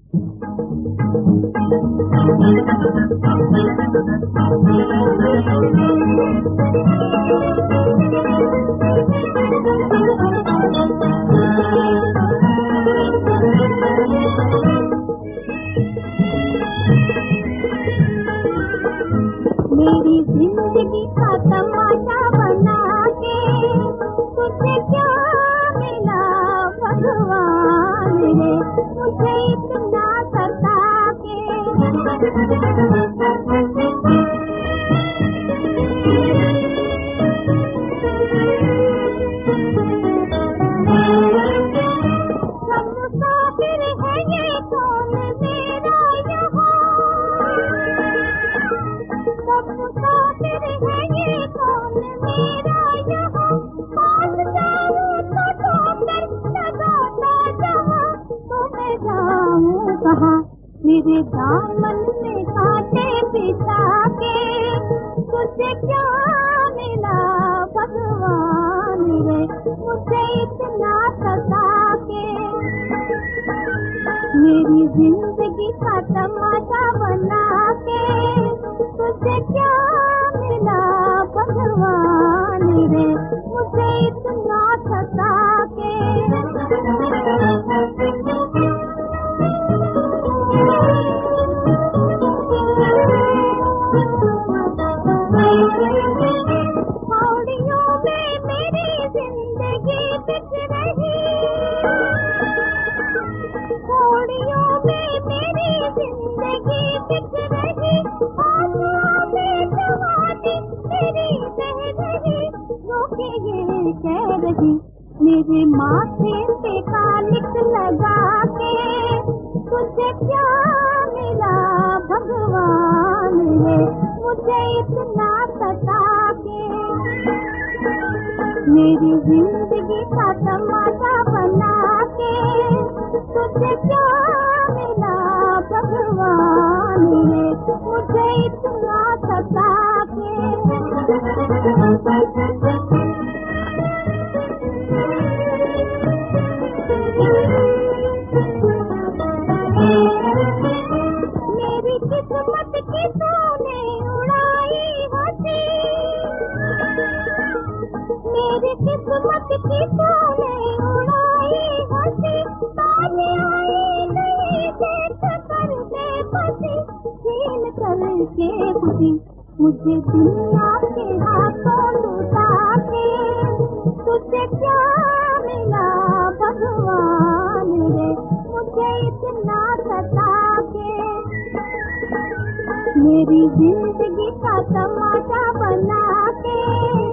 मेरी जिंदगी का तमाशा बना के तुझे क्या मिला भगवान रे, मुझे इतना सता के। हम मुसाफिर है ये कौन मेरा यहाँ, सब मुसाफिर है ये कौन मेरा यहाँ, पास जाऊँ तो ठोकर लगाता जहाँ, तो मैं जाऊँ कहाँ। मेरे दामन में कांटे बिछा के तुझे क्या मिला भगवान रे, मुझे इतना सता के। मेरी जिंदगी का तमाशा बना के तुझे क्या मिला भगवान रे, मुझे इतना सता के। पौड़ियों में मेरी जिंदगी बिछ रही, पौड़ियों में मेरी जिंदगी बिछ रही, आंसुओं में जवानी मेरी बह रही, रोके ये कह रही। मेरे माथे पे कालिक लगा के तुझे क्या मिला भगवान रे, मुझे इतना सता के। मेरी जिंदगी का तमाशा बना के तुझे क्या मिला भगवान रे, मुझे इतना सता के। मेरी किस्मत की तूने उड़ाई हंसी, मेरी किस्मत की तूने उड़ाई हंसी, ताने आई नहीं देख कर बेबसी, छीन करके खुशी मुझे दुनिया के हाथों लुटा के तुझे क्या मिला भगवान रे, मुझे इतना सता के। मेरी जिंदगी का तमाशा बना के